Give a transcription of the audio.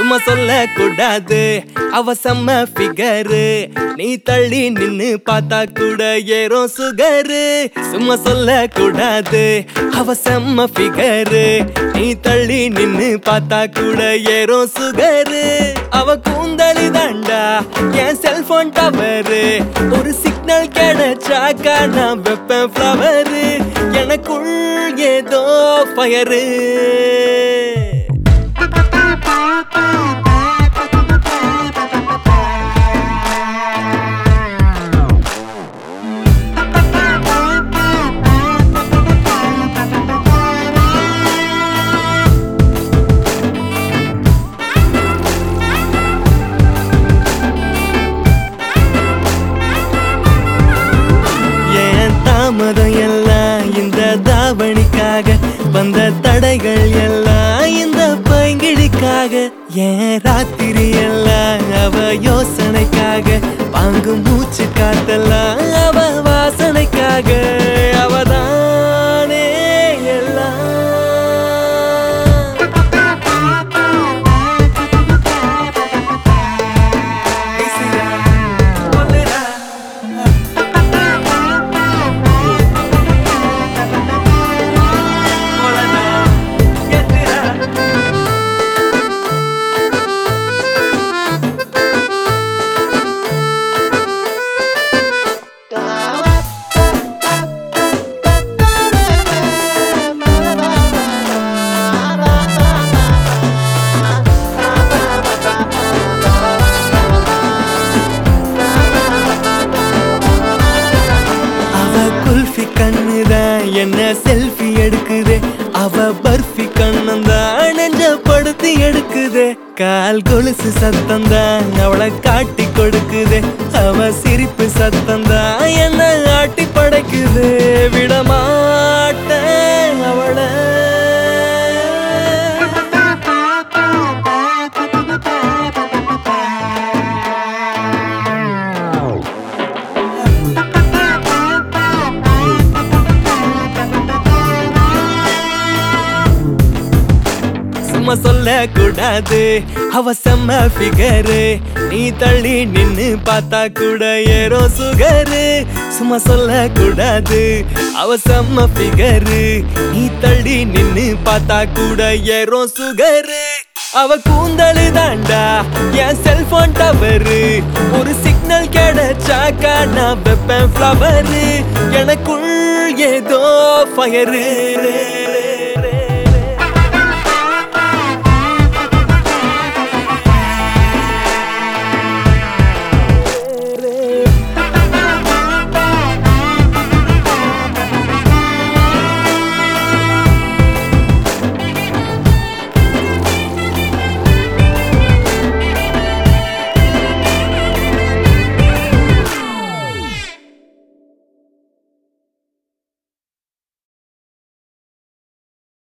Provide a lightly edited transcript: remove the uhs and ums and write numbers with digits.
சும்மா சொல்ல கூடாது அவ செம்ம ஃபிகரு நீ தள்ளி நின்னு பார்த்தா கூட ஏறும் சுகரு சும்மா சொல்ல கூடாது அவ செம்ம ஃபிகரு நீ தள்ளி நின்னு பார்த்தா கூட ஏறும் சுகரு அவ கூந்தலி தாண்டா என் செல்போன் டவரு ஒரு சிக்னல் கிடைச்சாக்கா நான் வெப்பேன் ஃப்ளவரு எனக்குள் ஏதோ ஃபயரு தாமதம் எல்லாம் இந்த தாவணிக்காக வந்த தடைகள் எல்லாம் இந்த பைங்கிழிக்காக ஏன் ராத்திரி எல்லாம் அவ யோசனைக்காக வாங்கும் மூச்சு காத்தெல்லாம் அவ வாசனைக்காக அவதானே எல்லாம் கண்ணுதான் என்ன செல்ஃபி எடுக்குதே அவ பர்ஃபி கண்ணந்தான் நெஞ்ச படுத்தி எடுக்குதே கால் கொலுசு சத்தந்தான் அவளை காட்டி கொடுக்குதே அவ சிரிப்பு சத்தந்தான் என்ன ஆட்டி படைக்குது விடமாட்டேன் அவளை சும்மா சொல்ல கூடாது அவ செம்ம ஃபிகரு நீ தள்ளி நின்னு பார்த்தா கூட ஏறும் சுகரு சும்மா சொல்ல கூடாது அவ செம்ம ஃபிகரு நீ தள்ளி நின்னு பார்த்தா கூட ஏறும் சுகரு அவ கூந்தலு தாண்டா என் செல்போன் டவரு ஒரு சிக்னல் கிடைச்சாக்கா நான் வெப்பேன் ஃப்ளவரு எனக்குள் ஏதோ ஃபயரு